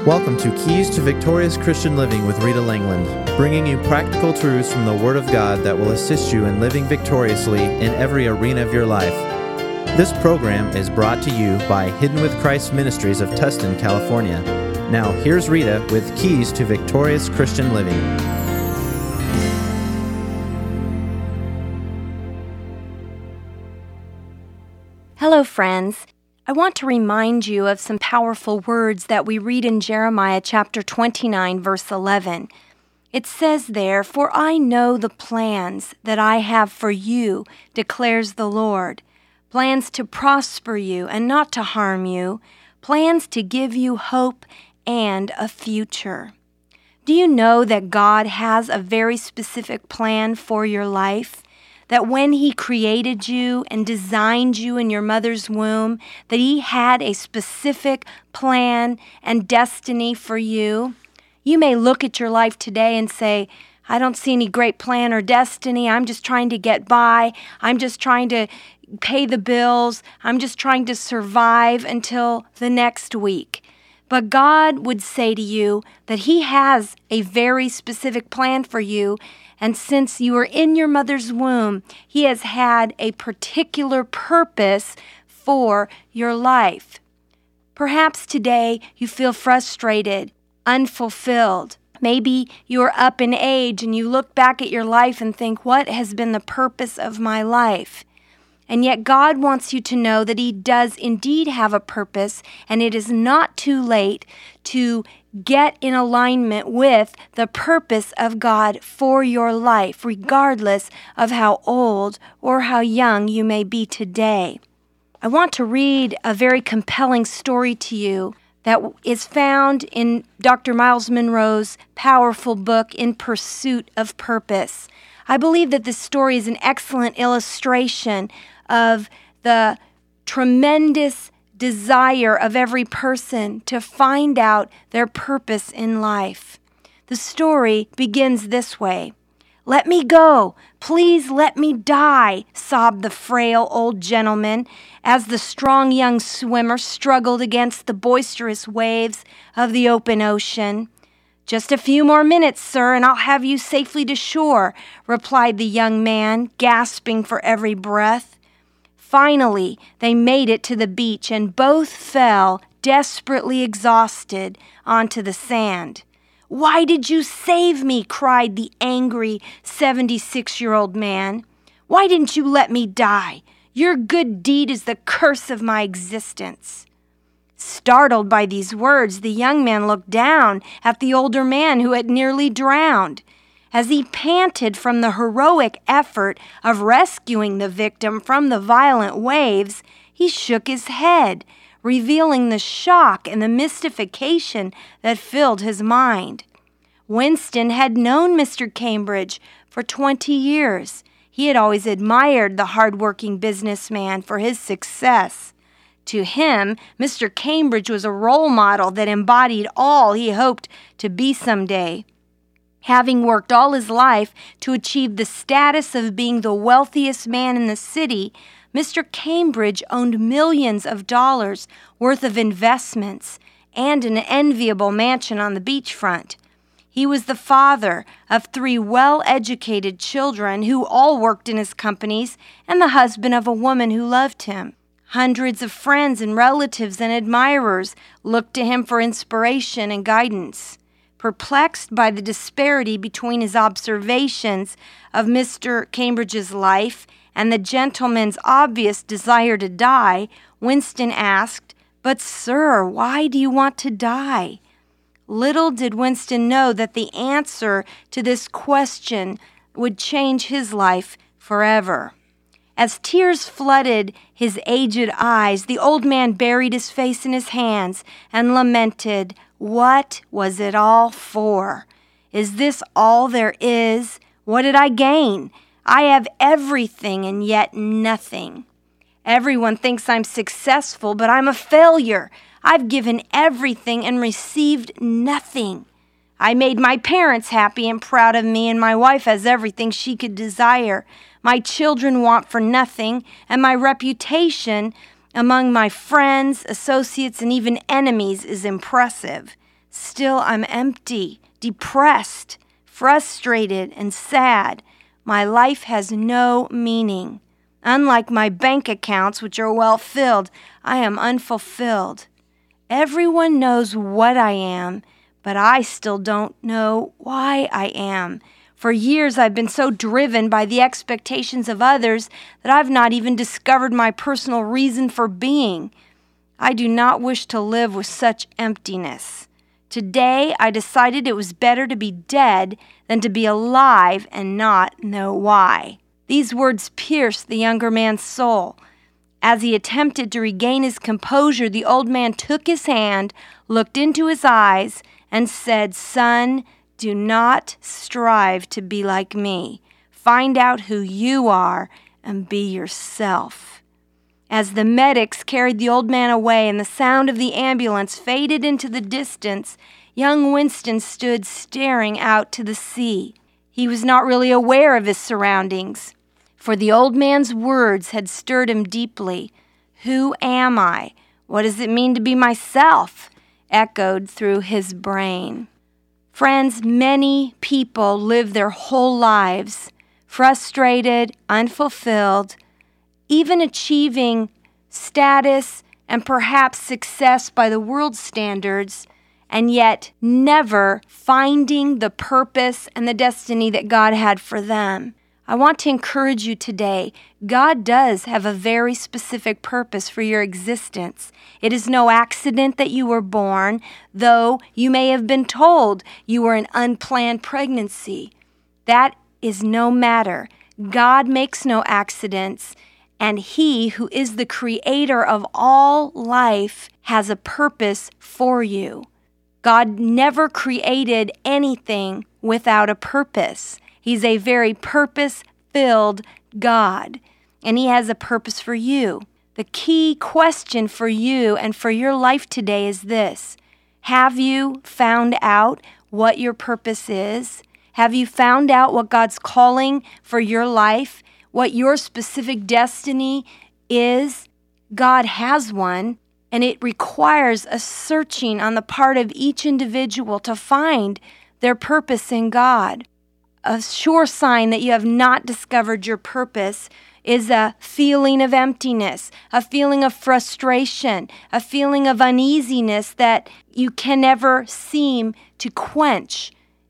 Welcome to Keys to Victorious Christian Living with Rita Langland, bringing you practical truths from the Word of God that will assist you in living victoriously in every arena of your life. This program is brought to you by Hidden with Christ Ministries of Tustin, California. Now, here's Rita with Keys to Victorious Christian Living. Hello, friends. I want to remind you of some powerful words that we read in Jeremiah chapter 29, verse 11. It says there, "For I know the plans that I have for you, declares the Lord, plans to prosper you and not to harm you, plans to give you hope and a future." Do you know that God has a very specific plan for your life? That when He created you and designed you in your mother's womb, that He had a specific plan and destiny for you? You may look at your life today and say, I don't see any great plan or destiny. I'm just trying to get by. I'm just trying to pay the bills. I'm just trying to survive until the next week. But God would say to you that He has a very specific plan for you. And since you were in your mother's womb, He has had a particular purpose for your life. Perhaps today you feel frustrated, unfulfilled. Maybe you are up in age and you look back at your life and think, what has been the purpose of my life? And yet God wants you to know that He does indeed have a purpose, and it is not too late to get in alignment with the purpose of God for your life, regardless of how old or how young you may be today. I want to read a very compelling story to you that is found in Dr. Miles Monroe's powerful book, In Pursuit of Purpose. I believe that this story is an excellent illustration of the tremendous desire of every person to find out their purpose in life. The story begins this way. "Let me go. Please let me die," sobbed the frail old gentleman as the strong young swimmer struggled against the boisterous waves of the open ocean. "Just a few more minutes, sir, and I'll have you safely to shore," replied the young man, gasping for every breath. Finally, they made it to the beach, and both fell, desperately exhausted, onto the sand. "Why did you save me?" cried the angry 76-year-old man. "Why didn't you let me die? Your good deed is the curse of my existence." Startled by these words, the young man looked down at the older man who had nearly drowned. As he panted from the heroic effort of rescuing the victim from the violent waves, he shook his head, revealing the shock and the mystification that filled his mind. Winston had known Mr. Cambridge for 20 years. He had always admired the hard-working businessman for his success. To him, Mr. Cambridge was a role model that embodied all he hoped to be someday. Having worked all his life to achieve the status of being the wealthiest man in the city, Mr. Cambridge owned millions of dollars worth of investments and an enviable mansion on the beachfront. He was the father of 3 well-educated children who all worked in his companies and the husband of a woman who loved him. Hundreds of friends and relatives and admirers looked to him for inspiration and guidance. Perplexed by the disparity between his observations of Mr. Cambridge's life and the gentleman's obvious desire to die, Winston asked, "But sir, why do you want to die?" Little did Winston know that the answer to this question would change his life forever. As tears flooded his aged eyes, the old man buried his face in his hands and lamented, "What was it all for? Is this all there is? What did I gain? I have everything and yet nothing. Everyone thinks I'm successful, but I'm a failure. I've given everything and received nothing. I made my parents happy and proud of me, and my wife has everything she could desire. My children want for nothing, and my reputation among my friends, associates, and even enemies is impressive. Still, I'm empty, depressed, frustrated, and sad. My life has no meaning. Unlike my bank accounts, which are well filled, I am unfulfilled. Everyone knows what I am, but I still don't know why I am. For years, I've been so driven by the expectations of others that I've not even discovered my personal reason for being. I do not wish to live with such emptiness. Today, I decided it was better to be dead than to be alive and not know why. These words pierced the younger man's soul. As he attempted to regain his composure, the old man took his hand, looked into his eyes, and said, "Son, do not strive to be like me. Find out who you are and be yourself." As the medics carried the old man away and the sound of the ambulance faded into the distance, young Winston stood staring out to the sea. He was not really aware of his surroundings, for the old man's words had stirred him deeply. "Who am I? What does it mean to be myself?" echoed through his brain. Friends, many people live their whole lives frustrated, unfulfilled, even achieving status and perhaps success by the world's standards, and yet never finding the purpose and the destiny that God had for them. I want to encourage you today. God does have a very specific purpose for your existence. It is no accident that you were born, though you may have been told you were an unplanned pregnancy. That is no matter. God makes no accidents, and He who is the creator of all life has a purpose for you. God never created anything without a purpose. He's a very purpose-filled God, and He has a purpose for you. The key question for you and for your life today is this: have you found out what your purpose is? Have you found out what God's calling for your life, what your specific destiny is? God has one, and it requires a searching on the part of each individual to find their purpose in God. A sure sign that you have not discovered your purpose is a feeling of emptiness, a feeling of frustration, a feeling of uneasiness that you can never seem to quench.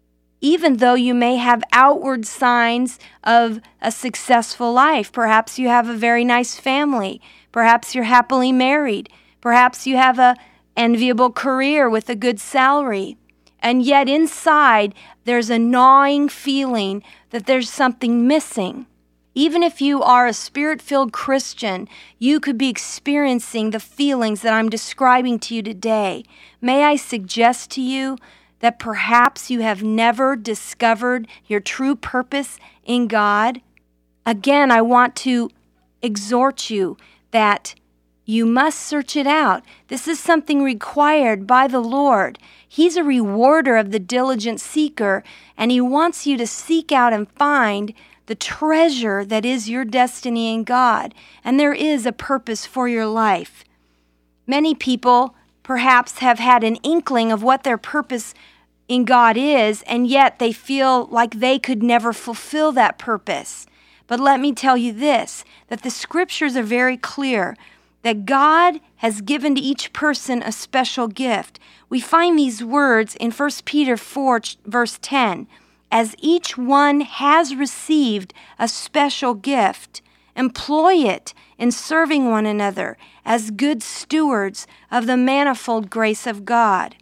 Even though you may have outward signs of a successful life. Perhaps you have a very nice family. Perhaps you're happily married. Perhaps you have an enviable career with a good salary. And yet inside, there's a gnawing feeling that there's something missing. Even if you are a Spirit-filled Christian, you could be experiencing the feelings that I'm describing to you today. May I suggest to you that perhaps you have never discovered your true purpose in God? Again, I want to exhort you that you must search it out. This is something required by the Lord. He's a rewarder of the diligent seeker, and He wants you to seek out and find the treasure that is your destiny in God. And there is a purpose for your life. Many people perhaps have had an inkling of what their purpose in God is, and yet they feel like they could never fulfill that purpose. But let me tell you this, that the scriptures are very clear that God has given to each person a special gift. We find these words in 1 Peter 4, verse 10. As each one has received a special gift, employ it in serving one another as good stewards of the manifold grace of God.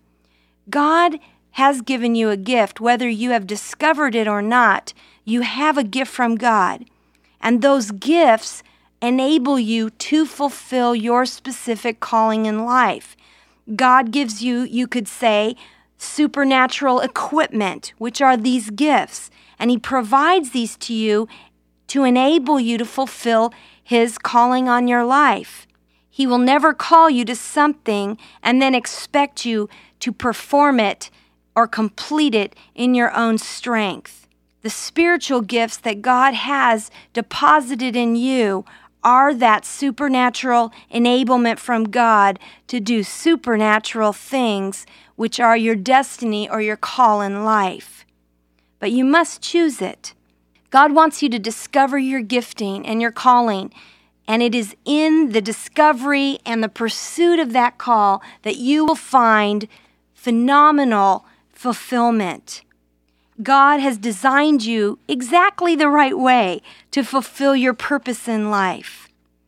God has given you a gift, whether you have discovered it or not. You have a gift from God. And those gifts enable you to fulfill your specific calling in life. God gives you, you could say, supernatural equipment, which are these gifts, and He provides these to you to enable you to fulfill His calling on your life. He will never call you to something and then expect you to perform it or complete it in your own strength. The spiritual gifts that God has deposited in you are that supernatural enablement from God to do supernatural things, which are your destiny or your call in life. But you must choose it. God wants you to discover your gifting and your calling, and it is in the discovery and the pursuit of that call that you will find phenomenal fulfillment. God has designed you exactly the right way to fulfill your purpose in life.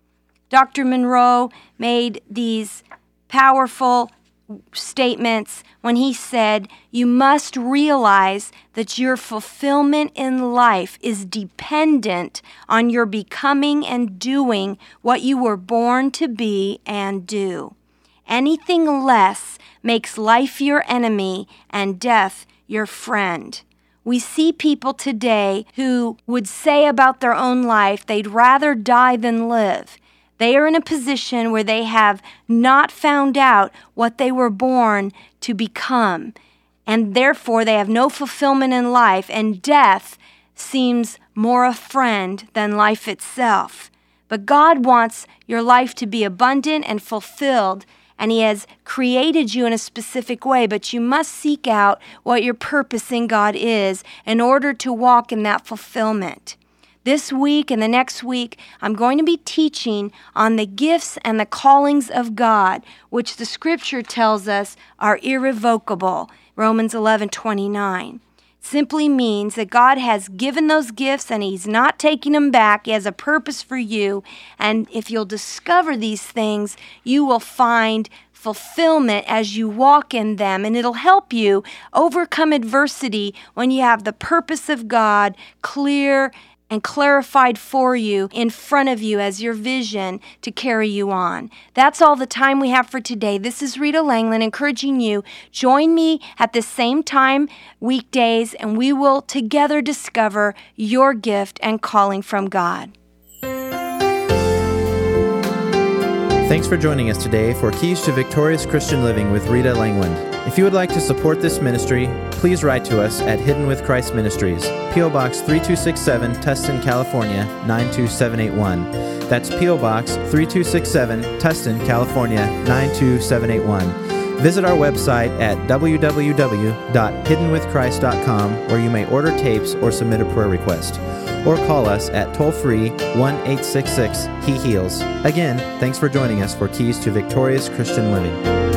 Dr. Monroe made these powerful statements when he said, you must realize that your fulfillment in life is dependent on your becoming and doing what you were born to be and do. Anything less makes life your enemy and death your friend. We see people today who would say about their own life they'd rather die than live. They are in a position where they have not found out what they were born to become, and therefore they have no fulfillment in life, and death seems more a friend than life itself. But God wants your life to be abundant and fulfilled, and He has created you in a specific way, but you must seek out what your purpose in God is in order to walk in that fulfillment. This week and the next week, I'm going to be teaching on the gifts and the callings of God, which the Scripture tells us are irrevocable, Romans 11:29. Simply means that God has given those gifts and He's not taking them back. He has a purpose for you. And if you'll discover these things, you will find fulfillment as you walk in them. And it'll help you overcome adversity when you have the purpose of God clear and clarified for you in front of you as your vision to carry you on. That's all the time we have for today. This is Rita Langland encouraging you, join me at the same time weekdays, and we will together discover your gift and calling from God. Thanks for joining us today for Keys to Victorious Christian Living with Rita Langland. If you would like to support this ministry, please write to us at Hidden with Christ Ministries, P.O. Box 3267, Tustin, California, 92781. That's P.O. Box 3267, Tustin, California, 92781. Visit our website at www.hiddenwithchrist.com, where you may order tapes or submit a prayer request. Or call us at toll-free 1-866-HE-HEALS. Again, thanks for joining us for Keys to Victorious Christian Living.